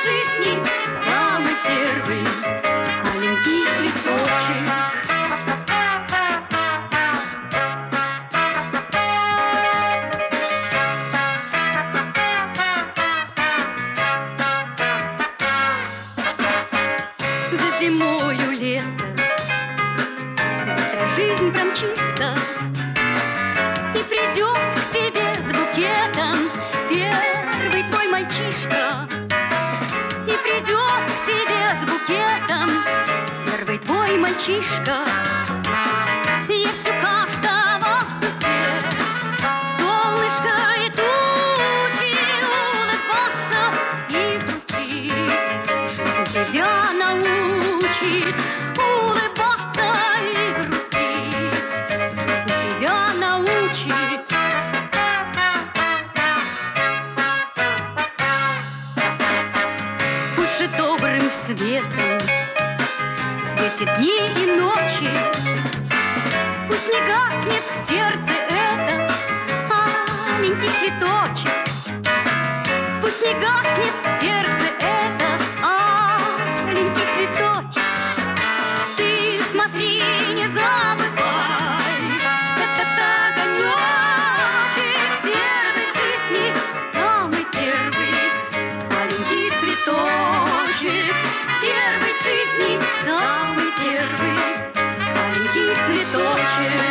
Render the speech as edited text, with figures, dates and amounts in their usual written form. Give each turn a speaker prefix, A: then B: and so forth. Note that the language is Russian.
A: жизни самый первый маленький цветочек. За зимою лето быстро жизнь промчится, и придет к тебе с букетом первый твой мальчишка. И придет к тебе с букетом первый твой мальчишка. Есть у каждого в судьбе солнышко и тучи, улыбаться и грустить. Жизнь тебя научит улыбаться и грустить. Жизнь тебя научит. Пусть же добрым светом светит дни и ночи, пусть не гаснет в сердце этот маленький цветочек. Пусть не гаснет в сердце этот маленький цветочек. Ты смотри, не забывай, этот огонечек первый в жизни самый первый маленький цветочек. Первый в жизни самый первый маленький цветочек.